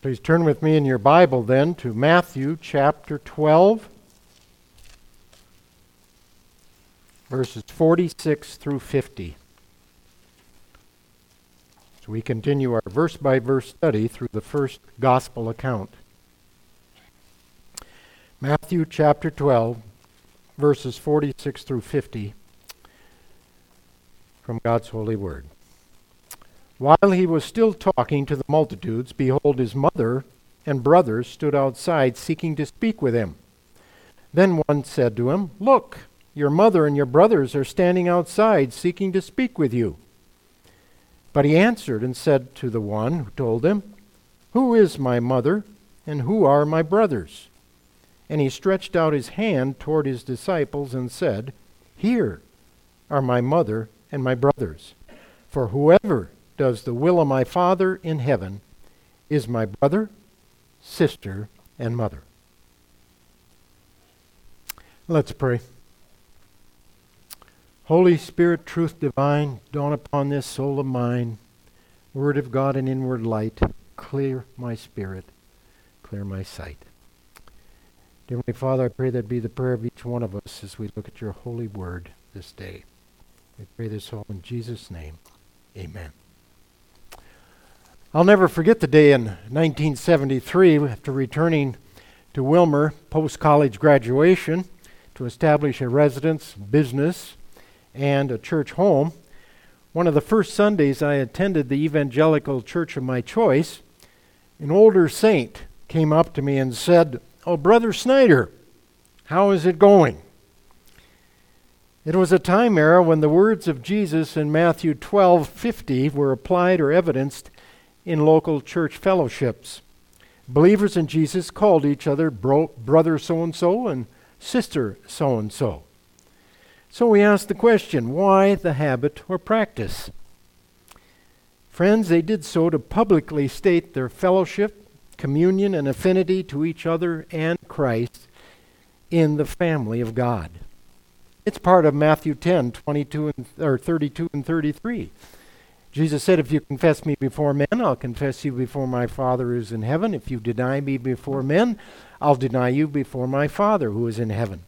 Please turn with me in your Bible then to Matthew chapter 12, verses 46 through 50. So we continue our verse-by-verse study through the first gospel account. Matthew chapter 12, verses 46 through 50 from God's holy word. While he was still talking to the multitudes, behold, his mother and brothers stood outside seeking to speak with him. Then one said to him, "Look, your mother and your brothers are standing outside seeking to speak with you." But he answered and said to the one who told him, "Who is my mother and who are my brothers?" And he stretched out his hand toward his disciples and said, "Here are my mother and my brothers. For whoever does the will of my Father in heaven is my brother, sister, and mother." Let's pray. Holy Spirit, truth divine, dawn upon this soul of mine. Word of God and inward light, clear my spirit, clear my sight. Dear Heavenly Father, I pray that be the prayer of each one of us as we look at your holy word this day. We pray this all in Jesus' name. Amen. I'll never forget the day in 1973 after returning to Willmar post-college graduation to establish a residence, business, and a church home. One of the first Sundays I attended the evangelical church of my choice, an older saint came up to me and said, "Oh, Brother Snyder, how is it going?" It was a time era when the words of Jesus in Matthew 12:50 were applied or evidenced in local church fellowships. Believers in Jesus called each other brother so-and-so and sister so-and-so. So we asked the question, why the habit or practice? Friends, they did so to publicly state their fellowship, communion, and affinity to each other and Christ in the family of God. It's part of Matthew 10:32 or 32 and 33. Jesus said, "If you confess me before men, I'll confess you before my Father who is in heaven. If you deny me before men, I'll deny you before my Father who is in heaven."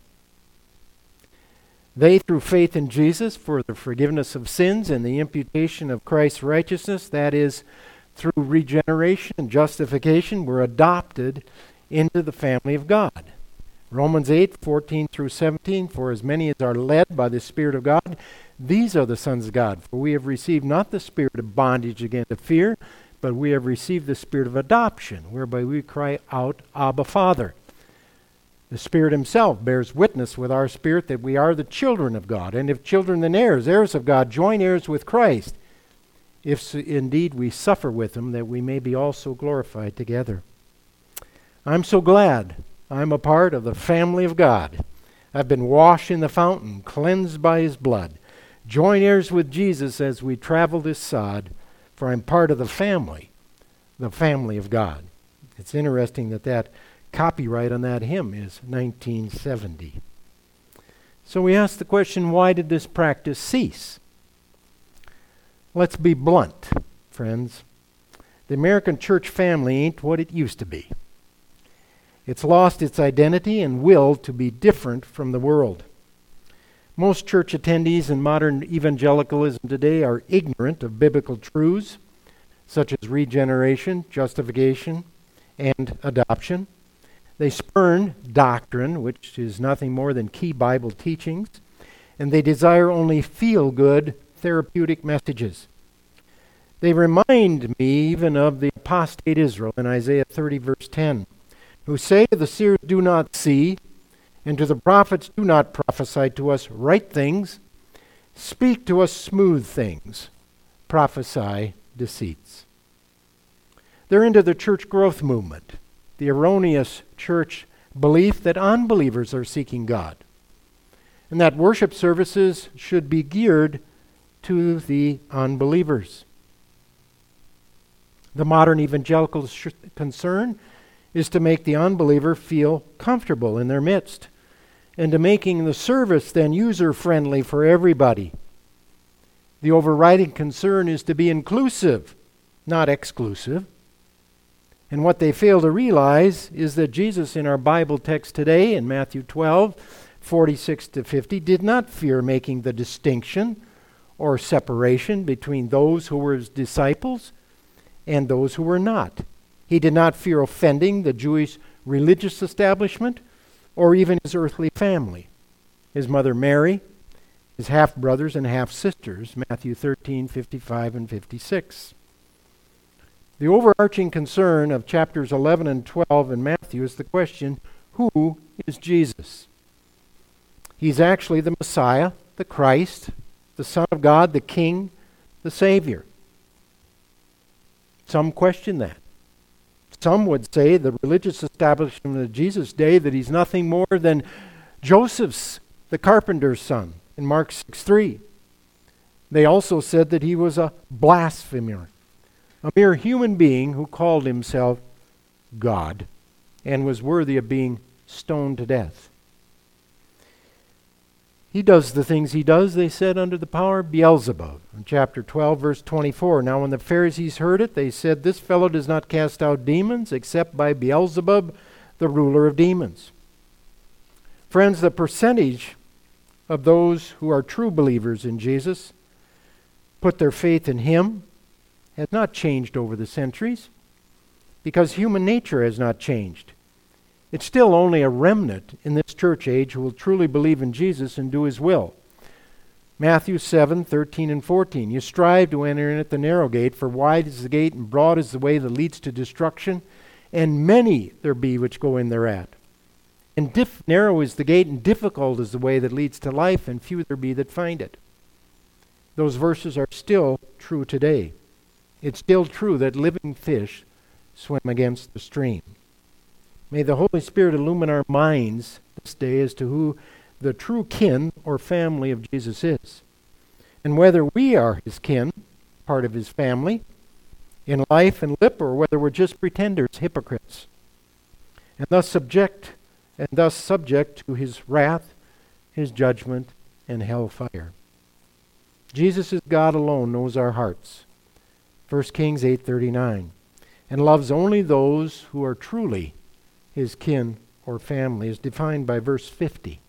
They, through faith in Jesus for the forgiveness of sins and the imputation of Christ's righteousness, that is, through regeneration and justification, were adopted into the family of God. Romans 8:14 through 17, "For as many as are led by the Spirit of God, these are the sons of God. For we have received not the spirit of bondage again to fear, but we have received the spirit of adoption, whereby we cry out, Abba, Father." The Spirit himself bears witness with our spirit that we are the children of God, and if children then heirs, heirs of God, joint heirs with Christ, if indeed we suffer with him, that we may be also glorified together. I'm so glad I'm a part of the family of God. I've been washed in the fountain, cleansed by his blood, joint heirs with Jesus as we travel this sod, for I'm part of the family of God. It's interesting that copyright on that hymn is 1970. So we ask the question, why did this practice cease? Let's be blunt, friends. The American church family ain't what it used to be. It's lost its identity and will to be different from the world. Most church attendees in modern evangelicalism today are ignorant of biblical truths, such as regeneration, justification, and adoption. They spurn doctrine, which is nothing more than key Bible teachings, and they desire only feel-good, therapeutic messages. They remind me even of the apostate Israel in Isaiah 30, verse 10, who say to the seers, "Do not see," and to the prophets, "Do not prophesy to us right things. Speak to us smooth things. Prophesy deceits." They're into the church growth movement, the erroneous church belief that unbelievers are seeking God, and that worship services should be geared to the unbelievers. The modern evangelical concern is to make the unbeliever feel comfortable in their midst, and to making the service then user-friendly for everybody. The overriding concern is to be inclusive, not exclusive. And what they fail to realize is that Jesus in our Bible text today in Matthew 12:46-50 did not fear making the distinction or separation between those who were his disciples and those who were not. He did not fear offending the Jewish religious establishment or even his earthly family, his mother Mary, his half-brothers and half-sisters, Matthew 13:55 and 56. The overarching concern of chapters 11 and 12 in Matthew is the question, who is Jesus? He's actually the Messiah, the Christ, the Son of God, the King, the Savior. Some question that. Some would say, the religious establishment of Jesus' day, that he's nothing more than Joseph's, the carpenter's son, in Mark 6:3. They also said that he was a blasphemer, a mere human being who called himself God and was worthy of being stoned to death. He does the things he does, they said, under the power of Beelzebub. In chapter 12, verse 24, now when the Pharisees heard it, they said, this fellow does not cast out demons except by Beelzebub, the ruler of demons. Friends, the percentage of those who are true believers in Jesus, put their faith in him, has not changed over the centuries because human nature has not changed. It's still only a remnant in this church age who will truly believe in Jesus and do his will. Matthew 7:13 and 14. You strive to enter in at the narrow gate, for wide is the gate and broad is the way that leads to destruction, and many there be which go in thereat. And narrow is the gate and difficult is the way that leads to life, and few there be that find it. Those verses are still true today. It's still true that living fish swim against the stream. May the Holy Spirit illumine our minds this day as to who the true kin or family of Jesus is, and whether we are his kin, part of his family, in life and lip, or whether we're just pretenders, hypocrites, and thus subject to his wrath, his judgment, and hellfire. Jesus is God alone, knows our hearts. 1 Kings 8:39, and loves only those who are truly his kin or family, is defined by verse 50.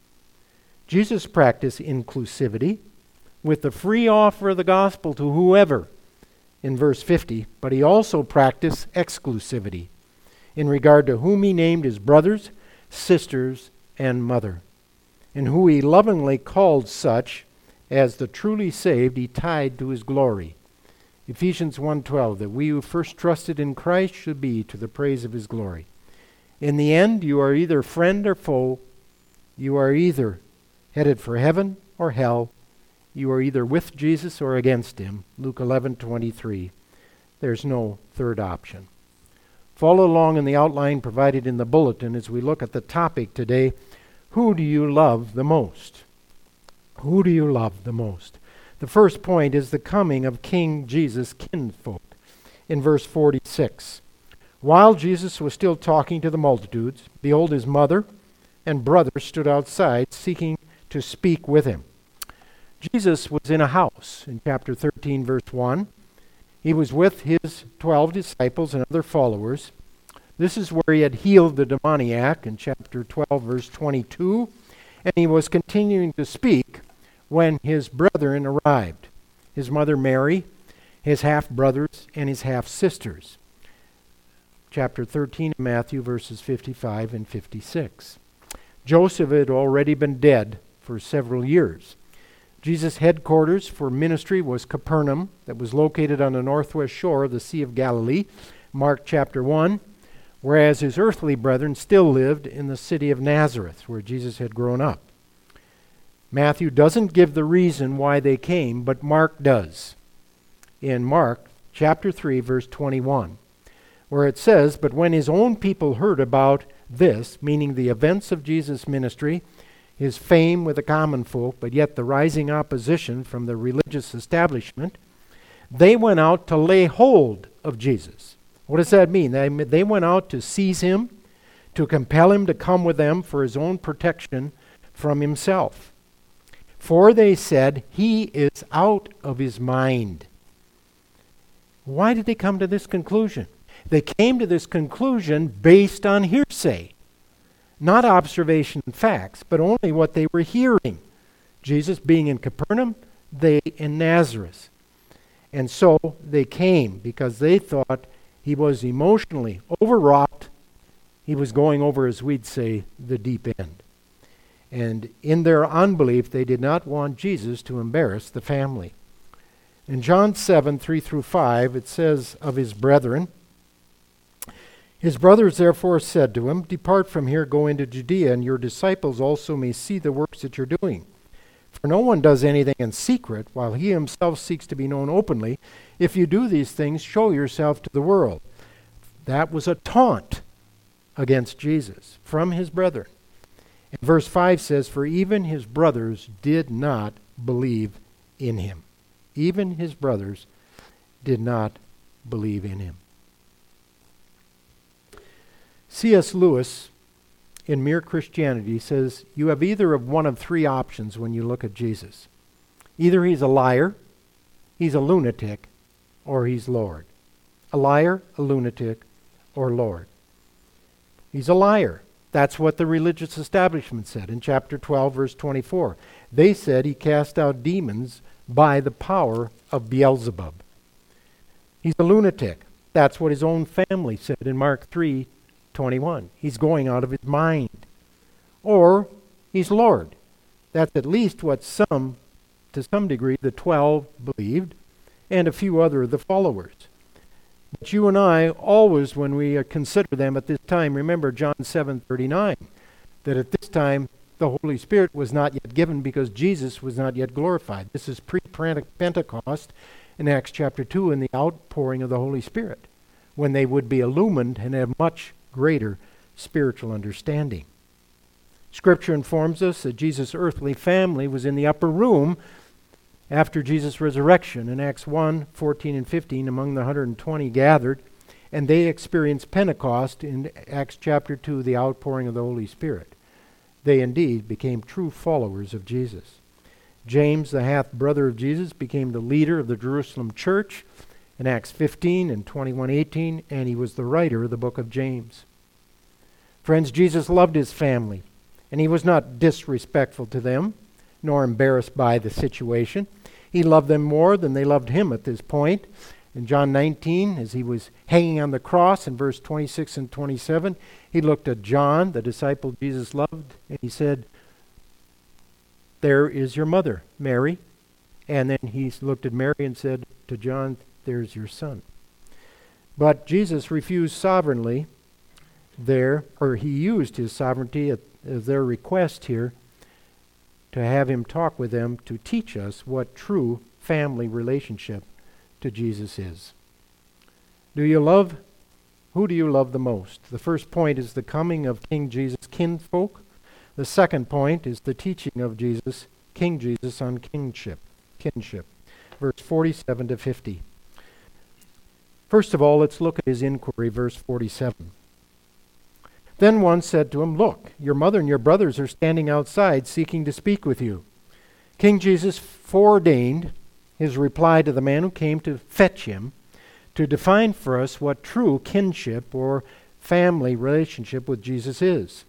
Jesus practiced inclusivity with the free offer of the gospel to whoever in verse 50, but he also practiced exclusivity in regard to whom he named his brothers, sisters, and mother, and who he lovingly called such as the truly saved he tied to his glory. Ephesians 1:12, that we who first trusted in Christ should be to the praise of his glory. In the end, you are either friend or foe. You are either headed for heaven or hell. You are either with Jesus or against him. Luke 11:23. There's no third option. Follow along in the outline provided in the bulletin as we look at the topic today, who do you love the most? Who do you love the most? The first point is the coming of King Jesus' kinfolk in verse 46. While Jesus was still talking to the multitudes, behold, his mother and brothers stood outside seeking to speak with him. Jesus was in a house in chapter 13, verse 1. He was with his 12 disciples and other followers. This is where he had healed the demoniac in chapter 12, verse 22. And he was continuing to speak when his brethren arrived, his mother Mary, his half-brothers, and his half-sisters. Chapter 13 of Matthew, verses 55 and 56. Joseph had already been dead for several years. Jesus' headquarters for ministry was Capernaum, that was located on the northwest shore of the Sea of Galilee, Mark chapter 1, whereas his earthly brethren still lived in the city of Nazareth, where Jesus had grown up. Matthew doesn't give the reason why they came, but Mark does. In Mark chapter 3, verse 21. Where it says, but when his own people heard about this, meaning the events of Jesus' ministry, his fame with the common folk, but yet the rising opposition from the religious establishment, they went out to lay hold of Jesus. What does that mean? They went out to seize him, to compel him to come with them for his own protection from himself. For they said, he is out of his mind. Why did they come to this conclusion? They came to this conclusion based on hearsay, not observation and facts, but only what they were hearing. Jesus being in Capernaum, they in Nazareth. And so they came because they thought he was emotionally overwrought. He was going over, as we'd say, the deep end. And in their unbelief, they did not want Jesus to embarrass the family. In John 7, 3 through 5, it says of his brethren, his brothers therefore said to him, Depart from here, go into Judea, and your disciples also may see the works that you're doing. For no one does anything in secret, while he himself seeks to be known openly. If you do these things, show yourself to the world. That was a taunt against Jesus from his brethren. And verse 5 says, For even his brothers did not believe in him. Even his brothers did not believe in him. C.S. Lewis, in Mere Christianity, says, you have either of one of three options when you look at Jesus. Either he's a liar, he's a lunatic, or he's Lord. A liar, a lunatic, or Lord. He's a liar. That's what the religious establishment said in chapter 12, verse 24. They said he cast out demons by the power of Beelzebub. He's a lunatic. That's what his own family said in Mark 3:21. He's going out of his mind. Or he's Lord. That's at least what some, to some degree, the 12 believed, and a few other of the followers. But you and I, always when we consider them at this time, remember John 7:39, that at this time the Holy Spirit was not yet given because Jesus was not yet glorified. This is pre-Pentecost in Acts chapter 2 in the outpouring of the Holy Spirit, when they would be illumined and have much greater spiritual understanding. Scripture informs us that Jesus' earthly family was in the upper room after Jesus' resurrection in Acts 1, 14 and 15 among the 120 gathered, and they experienced Pentecost in Acts chapter 2, the outpouring of the Holy Spirit. They indeed became true followers of Jesus. James, the half-brother of Jesus, became the leader of the Jerusalem church in Acts 15 and 21:18, and he was the writer of the book of James. Friends, Jesus loved his family, and he was not disrespectful to them, nor embarrassed by the situation. He loved them more than they loved him at this point. In John 19, as he was hanging on the cross in verse 26 and 27, he looked at John, the disciple Jesus loved, and he said, There is your mother, Mary. And then he looked at Mary and said to John, There's your son. But Jesus refused sovereignly there, or he used his sovereignty at their request here to have him talk with them to teach us what true family relationship to Jesus is. Who do you love the most? The first point is the coming of King Jesus' kinfolk. The second point is the teaching of Jesus, King Jesus, on kinship. Verse 47 to 50. First of all, let's look at his inquiry, verse 47. Then one said to him, Look, your mother and your brothers are standing outside seeking to speak with you. King Jesus foreordained his reply to the man who came to fetch him to define for us what true kinship or family relationship with Jesus is.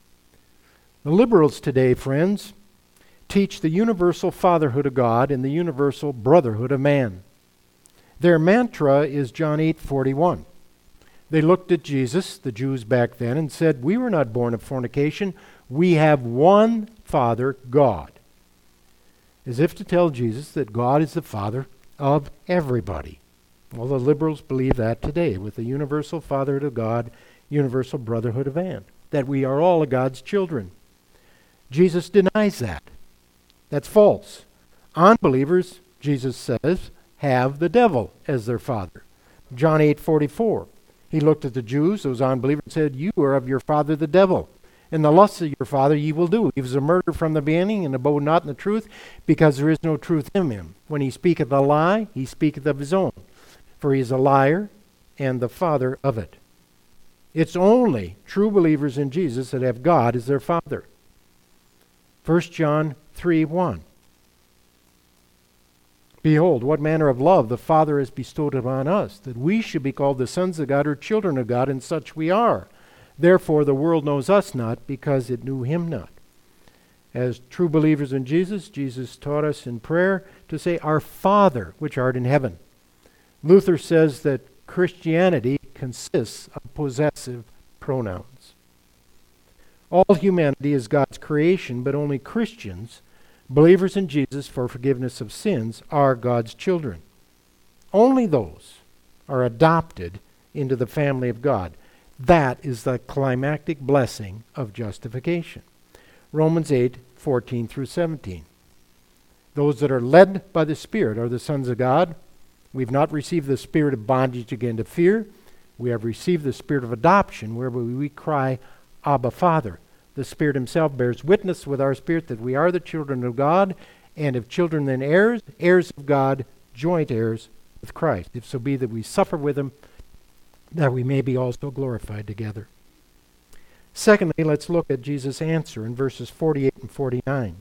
The liberals today, friends, teach the universal fatherhood of God and the universal brotherhood of man. Their mantra is John 8:41. They looked at Jesus, the Jews back then, and said, We were not born of fornication. We have one Father, God. As if to tell Jesus that God is the Father of everybody. Well, the liberals believe that today with the universal fatherhood of God, universal brotherhood of man, that we are all God's children. Jesus denies that. That's false. Unbelievers, Jesus says, have the devil as their father. John 8:44. He looked at the Jews, those unbelievers, and said, You are of your father the devil, and the lusts of your father ye will do. He was a murderer from the beginning, and abode not in the truth, because there is no truth in him. When he speaketh a lie, he speaketh of his own, for he is a liar and the father of it. It's only true believers in Jesus that have God as their Father. 1 John 3:1. Behold, what manner of love the Father has bestowed upon us, that we should be called the sons of God or children of God, and such we are. Therefore the world knows us not, because it knew him not. As true believers in Jesus, Jesus taught us in prayer to say, Our Father, which art in heaven. Luther says that Christianity consists of possessive pronouns. All humanity is God's creation, but only Christians, believers in Jesus for forgiveness of sins, are God's children. Only those are adopted into the family of God. That is the climactic blessing of justification. Romans 8:14 through 17. Those that are led by the Spirit are the sons of God. We've not received the spirit of bondage again to fear. We have received the spirit of adoption, whereby we cry, Abba, Father. The Spirit himself bears witness with our spirit that we are the children of God, and if children then heirs, heirs of God, joint heirs with Christ, if so be that we suffer with him, that we may be also glorified together. Secondly, let's look at Jesus' answer in verses 48 and 49.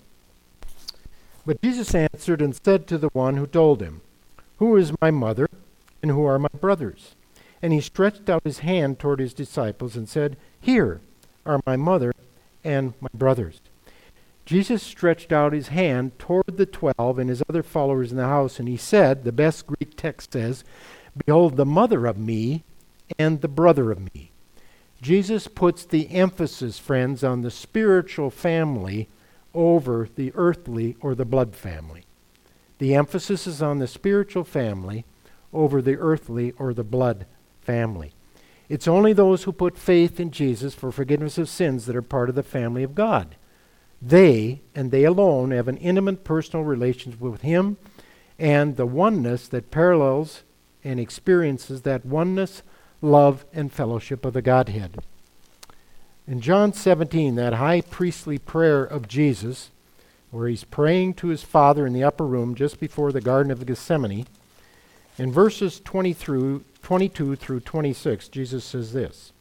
But Jesus answered and said to the one who told him, Who is my mother, and who are my brothers? And he stretched out his hand toward his disciples and said, Here are my mother and my brothers. Jesus stretched out his hand toward the 12 and his other followers in the house, and he said, the best Greek text says, Behold the mother of me and the brother of me. Jesus puts the emphasis, friends, on the spiritual family over the earthly or the blood family. The emphasis is on the spiritual family over the earthly or the blood family. It's only those who put faith in Jesus for forgiveness of sins that are part of the family of God. They, and they alone, have an intimate personal relationship with him, and the oneness that parallels and experiences that oneness, love, and fellowship of the Godhead. In John 17, that high priestly prayer of Jesus, where he's praying to his Father in the upper room just before the Garden of Gethsemane, in verses 22 through 26, Jesus says this,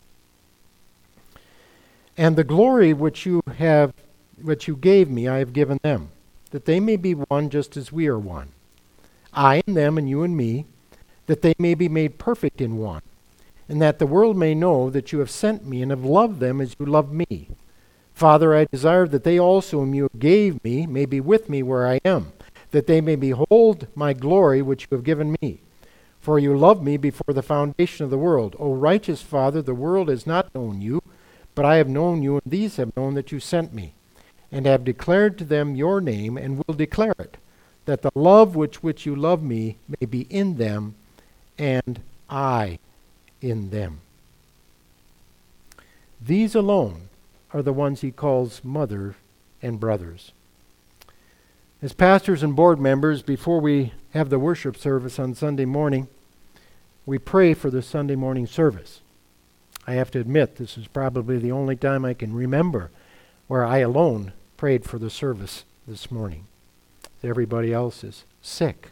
And the glory which you gave me, I have given them, that they may be one just as we are one. I and them, and you and me, that they may be made perfect in one, and that the world may know that you have sent me and have loved them as you loved me. Father, I desire that they also whom you gave me may be with me where I am, that they may behold my glory which you have given me. For you loved me before the foundation of the world. O righteous Father, the world has not known you, but I have known you, and these have known that you sent me, and have declared to them your name, and will declare it, that the love which you love me may be in them, and I in them. These alone are the ones he calls mother and brothers. As pastors and board members, before we have the worship service on Sunday morning, we pray for the Sunday morning service. I have to admit, this is probably the only time I can remember where I alone prayed for the service this morning. Everybody else is sick.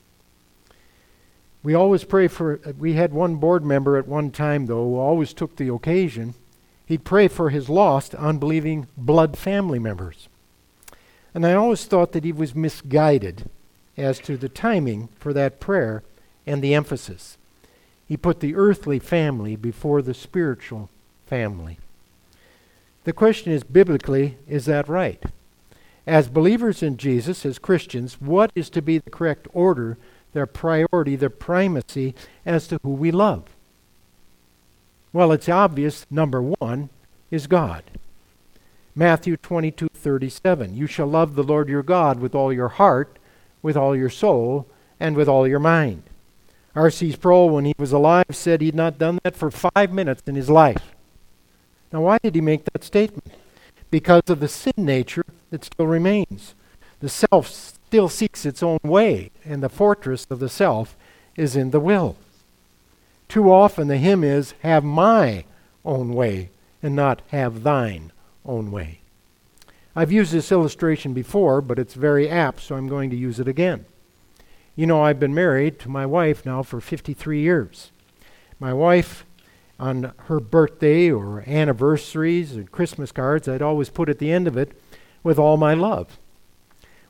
We always pray for, we had one board member at one time, though, who always took the occasion. He'd pray for his lost, unbelieving blood family members. And I always thought that he was misguided as to the timing for that prayer and the emphasis. He put the earthly family before the spiritual family. The question is, biblically, is that right? As believers in Jesus, as Christians, what is to be the correct order, their priority, their primacy as to who we love? Well, it's obvious, number one is God. Matthew 22:37, You shall love the Lord your God with all your heart, with all your soul, and with all your mind. R.C. Sproul, when he was alive, said he'd not done that for 5 minutes in his life. Now, why did he make that statement? Because of the sin nature that still remains. The self still seeks its own way, and the fortress of the self is in the will. Too often the hymn is, have my own way, and not have thine own way. I've used this illustration before, but it's very apt, so I'm going to use it again. You know, I've been married to my wife now for 53 years. My wife, on her birthday or anniversaries and Christmas cards, I'd always put at the end of it, with all my love.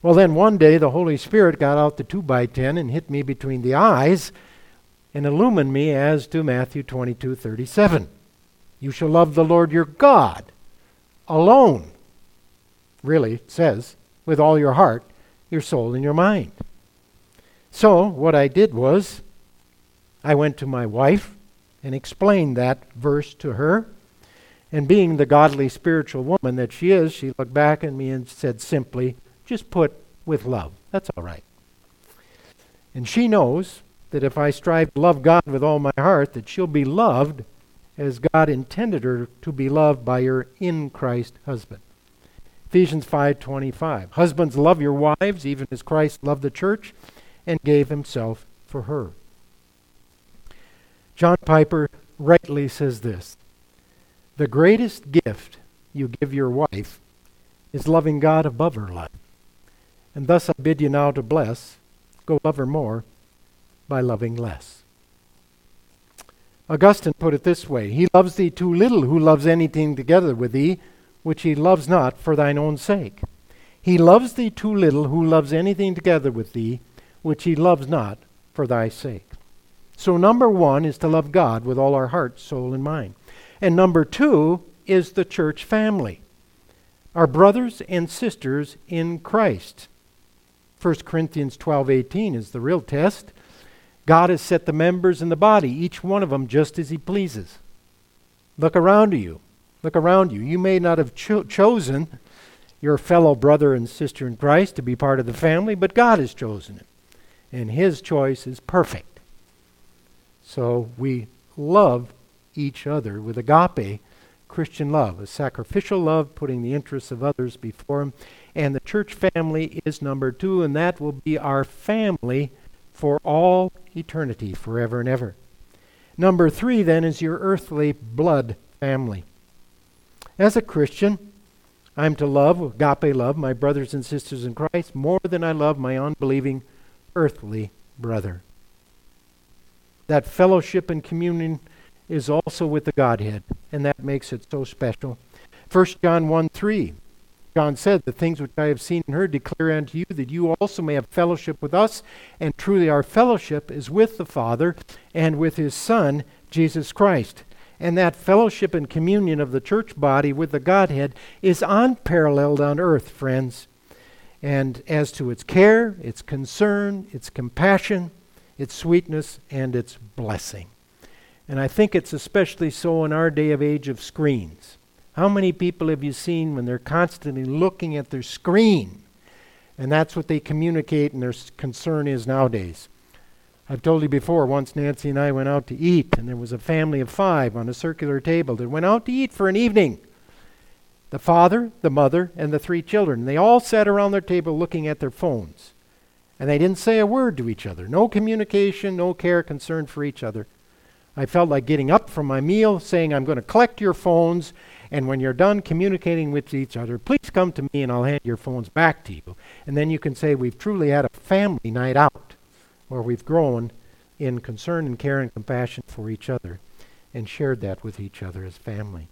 Well, then one day the Holy Spirit got out the 2x10 and hit me between the eyes and illumined me as to Matthew 22:37. You shall love the Lord your God alone. Really, it says, with all your heart, your soul, and your mind. So what I did was, I went to my wife and explained that verse to her. And being the godly spiritual woman that she is, she looked back at me and said simply, just put with love. That's all right. And she knows that if I strive to love God with all my heart, that she'll be loved as God intended her to be loved by her in Christ husband. Ephesians 5:25. Husbands, love your wives, even as Christ loved the church and gave himself for her. John Piper rightly says this: the greatest gift you give your wife is loving God above her life. And thus I bid you now to bless, go love her more by loving less. Augustine put it this way: he loves thee too little who loves anything together with thee, which he loves not for thine own sake. He loves thee too little who loves anything together with thee, which he loves not for thy sake. So number one is to love God with all our heart, soul, and mind. And number two is the church family, our brothers and sisters in Christ. 1 Corinthians 12:18 is the real test. God has set the members in the body, each one of them just as he pleases. Look around you. Look around you. You may not have chosen your fellow brother and sister in Christ to be part of the family, but God has chosen him. And his choice is perfect. So we love each other with agape Christian love, a sacrificial love, putting the interests of others before him. And the church family is number two, and that will be our family for all eternity, forever and ever. Number three, then, is your earthly blood family. As a Christian, I'm to love, agape love, my brothers and sisters in Christ more than I love my unbelieving earthly brother. That fellowship and communion is also with the Godhead, and that makes it so special. 1 John 1:3, John said, the things which I have seen and heard declare unto you, that you also may have fellowship with us, and truly our fellowship is with the Father and with his Son, Jesus Christ. And that fellowship and communion of the church body with the Godhead is unparalleled on earth, friends. And as to its care, its concern, its compassion, its sweetness, and its blessing. And I think it's especially so in our day of age of screens. How many people have you seen when they're constantly looking at their screen? And that's what they communicate and their concern is nowadays. I've told you before, once Nancy and I went out to eat, and there was a family of 5 on a circular table that went out to eat for an evening. The father, the mother, and the 3 children. They all sat around their table looking at their phones. And they didn't say a word to each other. No communication, no care, concern for each other. I felt like getting up from my meal, saying, I'm going to collect your phones, and when you're done communicating with each other, please come to me and I'll hand your phones back to you. And then you can say we've truly had a family night out, where we've grown in concern and care and compassion for each other and shared that with each other as family.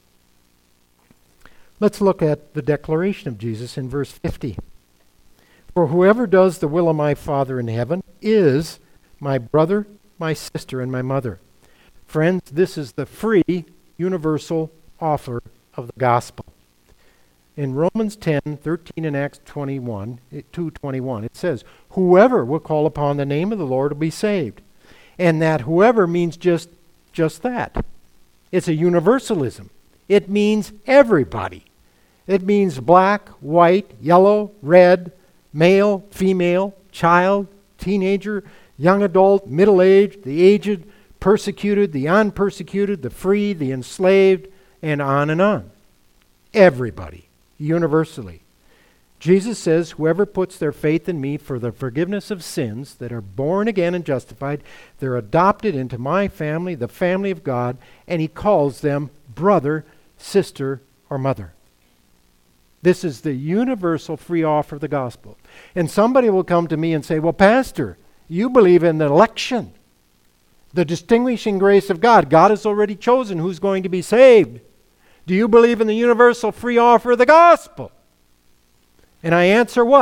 Let's look at the declaration of Jesus in verse 50. For whoever does the will of my Father in heaven is my brother, my sister, and my mother. Friends, this is the free, universal offer of the gospel. In Romans 10:13 and Acts 2:21, it says, whoever will call upon the name of the Lord will be saved. And that whoever means just that. It's a universalism. It means everybody. It means black, white, yellow, red, male, female, child, teenager, young adult, middle-aged, the aged, persecuted, the unpersecuted, the free, the enslaved, and on and on. Everybody, universally. Jesus says, whoever puts their faith in me for the forgiveness of sins, that are born again and justified, they're adopted into my family, the family of God, and he calls them brother, sister, or mother. This is the universal free offer of the gospel. And somebody will come to me and say, well, Pastor, you believe in the election, the distinguishing grace of God. God has already chosen who's going to be saved. Do you believe in the universal free offer of the gospel? And I answer what?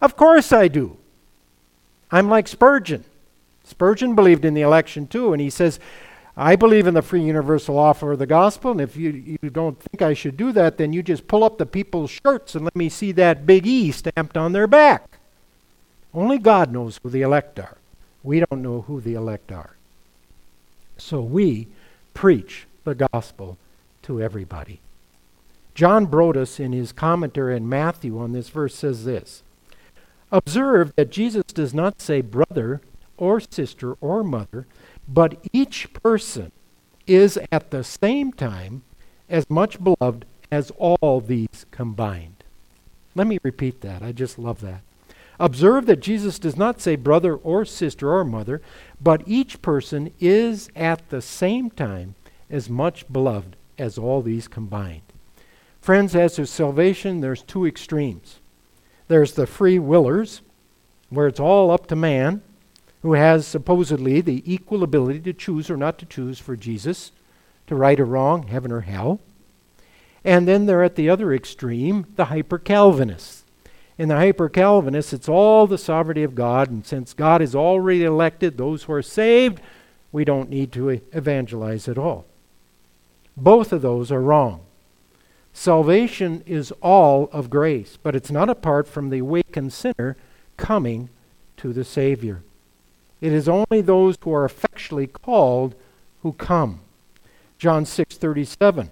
Of course I do. I'm like Spurgeon. Spurgeon believed in the election too, and he says, I believe in the free universal offer of the gospel, and if you don't think I should do that, then you just pull up the people's shirts and let me see that big E stamped on their back. Only God knows who the elect are. We don't know who the elect are. So we preach the gospel to everybody. John Broadus, in his commentary in Matthew on this verse, says this: observe that Jesus does not say brother or sister or mother, but each person is at the same time as much beloved as all these combined. Let me repeat that. I just love that. Observe that Jesus does not say brother or sister or mother, but each person is at the same time as much beloved as all these combined. Friends, as to salvation, there's two extremes. There's the free willers, where it's all up to man, who has supposedly the equal ability to choose or not to choose for Jesus, to right or wrong, heaven or hell. And then they're at the other extreme, the hyper-Calvinists. In the hyper-Calvinists, it's all the sovereignty of God, and since God has already elected those who are saved, we don't need to evangelize at all. Both of those are wrong. Salvation is all of grace, but it's not apart from the awakened sinner coming to the Savior. It is only those who are effectually called who come. John 6:37.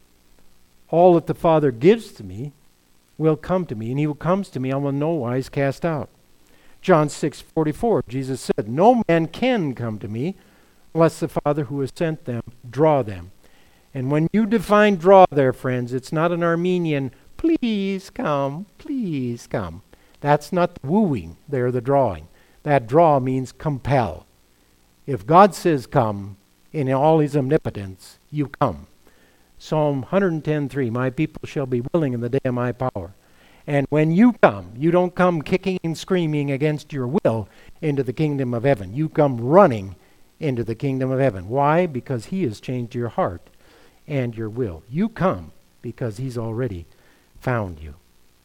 All that the Father gives to me will come to me, and he who comes to me I will in no wise cast out. John 6:44. Jesus said, no man can come to me unless the Father who has sent them draw them. And when you define draw there, friends, it's not an Armenian, please come, please come. That's not the wooing there, the drawing. That draw means compel. If God says come, in all his omnipotence, you come. Psalm 110:3, my people shall be willing in the day of my power. And when you come, you don't come kicking and screaming against your will into the kingdom of heaven. You come running into the kingdom of heaven. Why? Because he has changed your heart and your will. You come because he's already found you.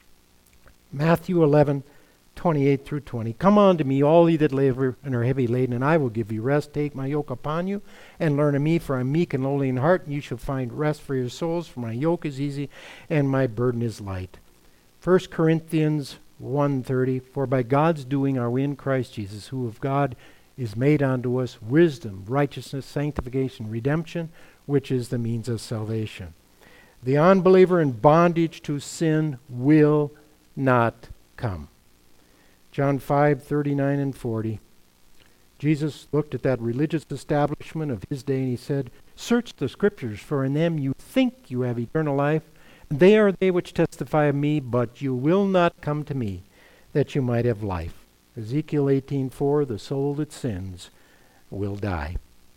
Matthew 11:28 through 20. Come unto me, all ye that labor and are heavy laden, and I will give you rest. Take my yoke upon you, and learn of me, for I am meek and lowly in heart, and you shall find rest for your souls. For my yoke is easy, and my burden is light. 1 Corinthians 1:30. For by God's doing are we in Christ Jesus, who of God is made unto us wisdom, righteousness, sanctification, redemption, which is the means of salvation. The unbeliever in bondage to sin will not come. John 5:39 and 40. Jesus looked at that religious establishment of his day and he said, search the scriptures, for in them you think you have eternal life. They are they which testify of me, but you will not come to me, that you might have life. Ezekiel 18:4, the soul that sins will die.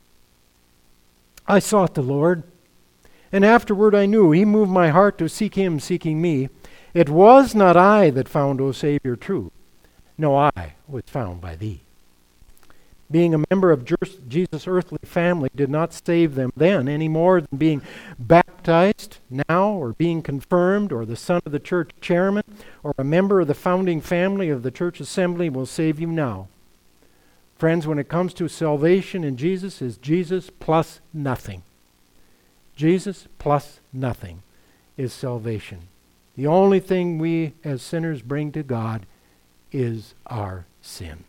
I sought the Lord, and afterward I knew. He moved my heart to seek him, seeking me. It was not I that found, O Savior, true. No, I was found by thee. Being a member of Jesus' earthly family did not save them then any more than being baptized now, or being confirmed, or the son of the church chairman, or a member of the founding family of the church assembly will save you now. Friends, when it comes to salvation in Jesus, is Jesus plus nothing. Jesus plus nothing is salvation. The only thing we as sinners bring to God is our sin.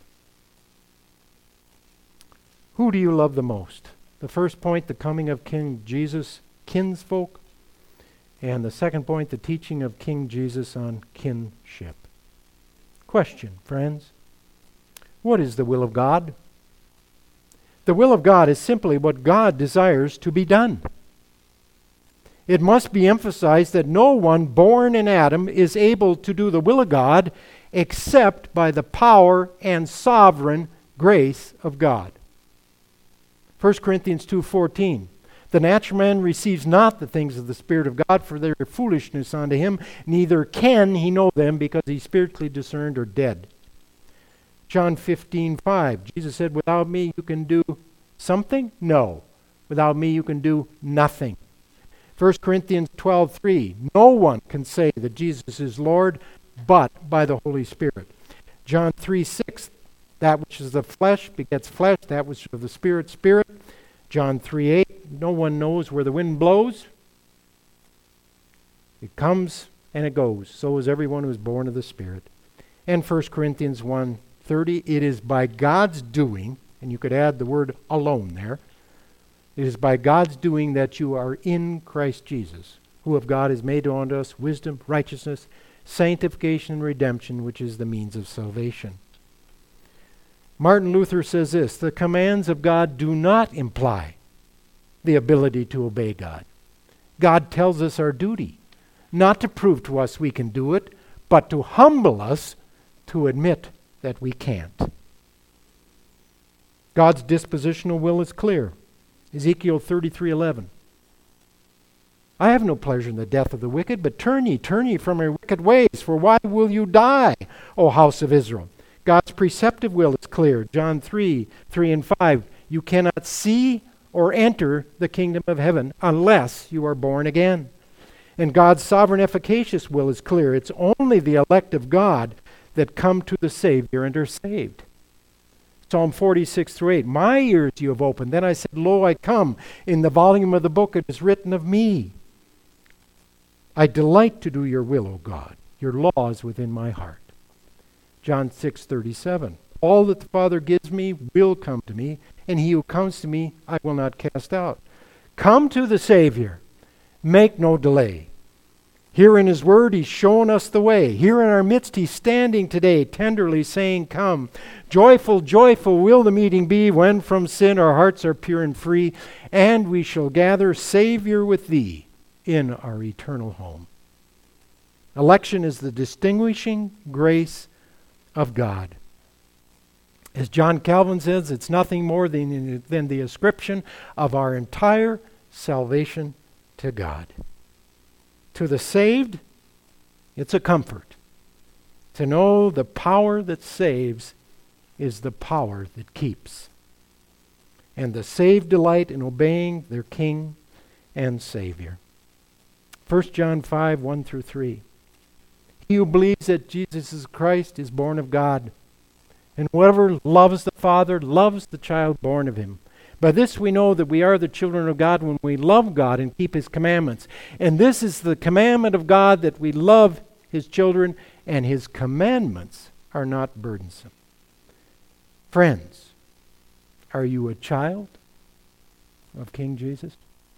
Who do you love the most? The first point, the coming of King Jesus, kinsfolk. And the second point, the teaching of King Jesus on kinship. Question, friends. What is the will of God? The will of God is simply what God desires to be done. It must be emphasized that no one born in Adam is able to do the will of God except by the power and sovereign grace of God. 1 Corinthians 2:14. The natural man receives not the things of the Spirit of God, for they are foolishness unto him, neither can he know them, because he's spiritually discerned or dead. John 15:5. Jesus said, without me you can do something? No. Without me you can do nothing. 1 Corinthians 12:3. No one can say that Jesus is Lord but by the Holy Spirit. John 3:6, that which is of flesh begets flesh, that which is of the Spirit, spirit. John 3:8, no one knows where the wind blows. It comes and it goes. So is everyone who is born of the Spirit. And 1 Corinthians 1:30, it is by God's doing, and you could add the word alone there, it is by God's doing that you are in Christ Jesus, who of God is made unto us wisdom, righteousness, sanctification, and redemption, which is the means of salvation. Martin Luther says this, the commands of God do not imply the ability to obey God. God tells us our duty, not to prove to us we can do it, but to humble us to admit that we can't. God's dispositional will is clear. Ezekiel 33:11. I have no pleasure in the death of the wicked, but turn ye from your wicked ways, for why will you die, O house of Israel? God's preceptive will is clear. John 3:3-5. You cannot see or enter the kingdom of heaven unless you are born again. And God's sovereign efficacious will is clear. It's only the elect of God that come to the Savior and are saved. Psalm 46:8. My ears you have opened. Then I said, Lo, I come. In the volume of the book it is written of me. I delight to do your will, O God. Your law is within my heart. John 6:37. All that the Father gives me will come to me, and he who comes to me I will not cast out. Come to the Savior. Make no delay. Here in his word, he's shown us the way. Here in our midst, he's standing today, tenderly saying, come. Joyful, joyful will the meeting be when from sin our hearts are pure and free, and we shall gather, Savior, with thee in our eternal home. Election is the distinguishing grace of God. As John Calvin says, it's nothing more than the ascription of our entire salvation to God. To the saved, it's a comfort to know the power that saves is the power that keeps. And the saved delight in obeying their King and Savior. 1 John 5:1-3. He who believes that Jesus is Christ is born of God. And whoever loves the Father loves the child born of him. By this we know that we are the children of God when we love God and keep his commandments. And this is the commandment of God, that we love his children, and his commandments are not burdensome. Friends, are you a child of King Jesus?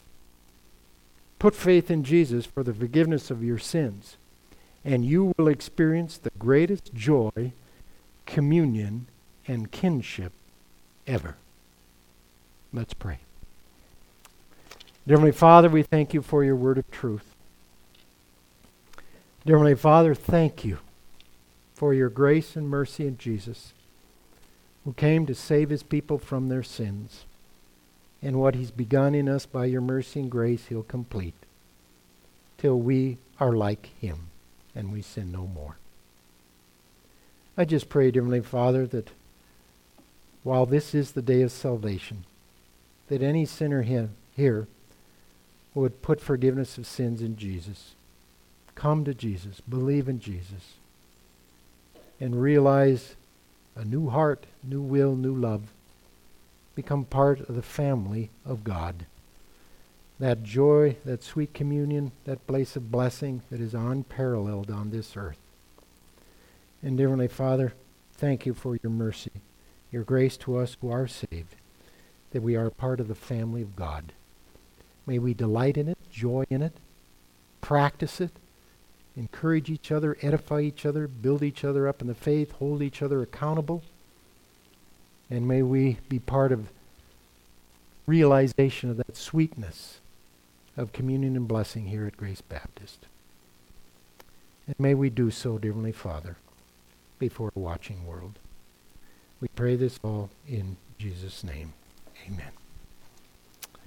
Put faith in Jesus for the forgiveness of your sins, and you will experience the greatest joy, communion, and kinship ever. Let's pray. Dear Heavenly Father, we thank you for your word of truth. Dear Heavenly Father, thank you for your grace and mercy in Jesus, who came to save his people from their sins. And what he's begun in us by your mercy and grace, he'll complete till we are like him and we sin no more. I just pray, dear Heavenly Father, that while this is the day of salvation, that any sinner here would put forgiveness of sins in Jesus. Come to Jesus, believe in Jesus, and realize a new heart, new will, new love. Become part of the family of God. That joy, that sweet communion, that place of blessing that is unparalleled on this earth. And dear Heavenly Father, thank you for your mercy, your grace to us who are saved, that we are part of the family of God. May we delight in it, joy in it, practice it, encourage each other, edify each other, build each other up in the faith, hold each other accountable. And may we be part of realization of that sweetness of communion and blessing here at Grace Baptist. And may we do so, dear Heavenly Father, before a watching world. We pray this all in Jesus' name. Amen.